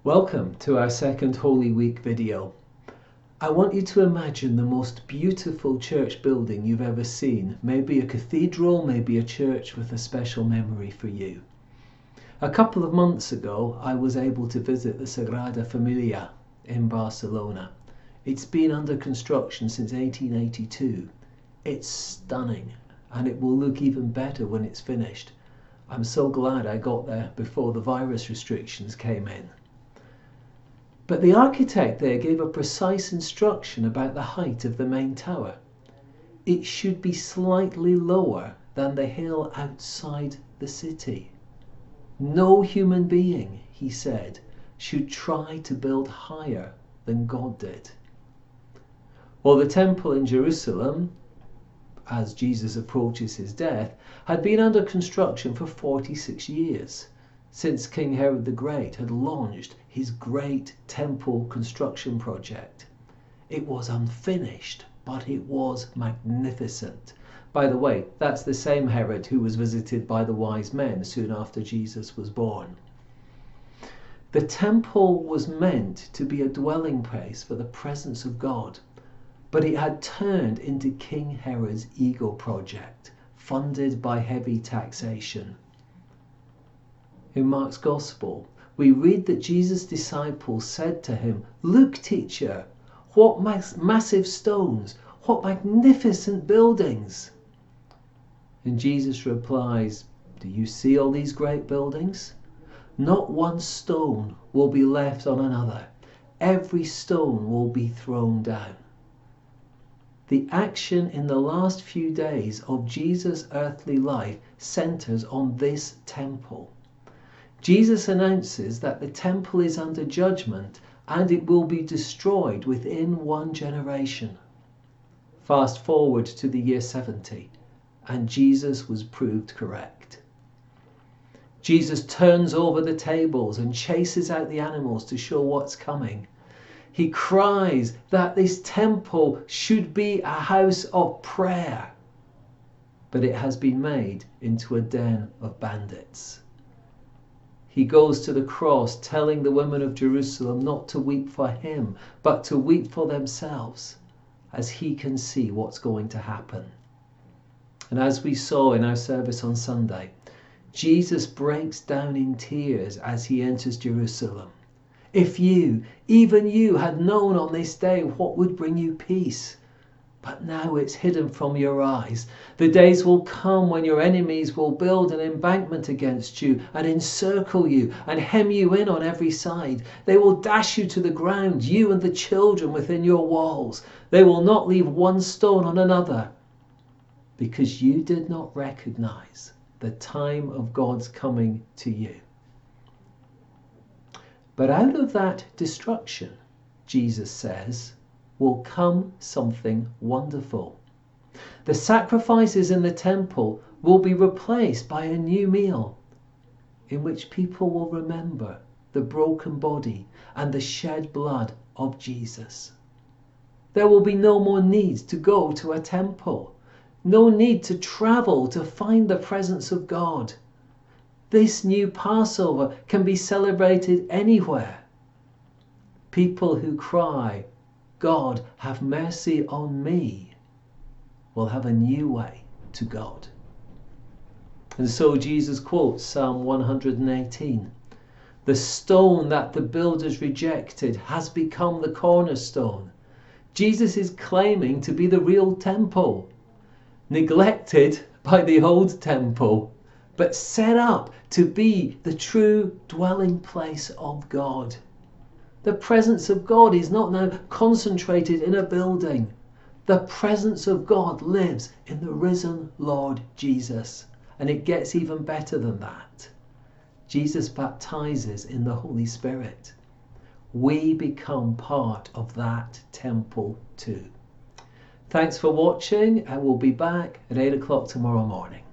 Welcome to our second Holy Week video. I want you to imagine the most beautiful church building you've ever seen. Maybe a cathedral, maybe a church with a special memory for you. A couple of months ago, I was able to visit the Sagrada Familia in Barcelona. It's been under construction since 1882. It's stunning, and it will look even better when it's finished. I'm so glad I got there before the virus restrictions came in. But the architect there gave a precise instruction about the height of the main tower. It should be slightly lower than the hill outside the city. No human being, he said, should try to build higher than God did. Well, the temple in Jerusalem, as Jesus approaches his death, had been under construction for 46 years. Since King Herod the Great had launched his great temple construction project. It was unfinished, but it was magnificent. By the way, that's the same Herod who was visited by the wise men soon after Jesus was born. The temple was meant to be a dwelling place for the presence of God, but it had turned into King Herod's ego project, funded by heavy taxation. In Mark's Gospel, we read that Jesus' disciples said to him, "Look, teacher, what massive stones, what magnificent buildings." And Jesus replies, "Do you see all these great buildings? Not one stone will be left on another. Every stone will be thrown down." The action in the last few days of Jesus' earthly life centers on this temple. Jesus announces that the temple is under judgment and it will be destroyed within one generation. Fast forward to the year 70, and Jesus was proved correct. Jesus turns over the tables and chases out the animals to show what's coming. He cries that this temple should be a house of prayer, but it has been made into a den of bandits. He goes to the cross telling the women of Jerusalem not to weep for him, but to weep for themselves, as he can see what's going to happen. And as we saw in our service on Sunday, Jesus breaks down in tears as he enters Jerusalem. If you, even you, had known on this day what would bring you peace, but now it's hidden from your eyes. The days will come when your enemies will build an embankment against you and encircle you and hem you in on every side. They will dash you to the ground, you and the children within your walls. They will not leave one stone on another, because you did not recognize the time of God's coming to you. But out of that destruction, Jesus says, will come something wonderful. The sacrifices in the temple will be replaced by a new meal in which people will remember the broken body and the shed blood of Jesus. There will be no more need to go to a temple, no need to travel to find the presence of God. This new Passover can be celebrated anywhere. People who cry, "God, have mercy on me," will have a new way to God. And so Jesus quotes Psalm 118. "The stone that the builders rejected has become the cornerstone." Jesus is claiming to be the real temple, neglected by the old temple, but set up to be the true dwelling place of God. The presence of God is not now concentrated in a building. The presence of God lives in the risen Lord Jesus. And it gets even better than that. Jesus baptizes in the Holy Spirit. We become part of that temple too. Thanks for watching, and we'll be back at 8 o'clock tomorrow morning.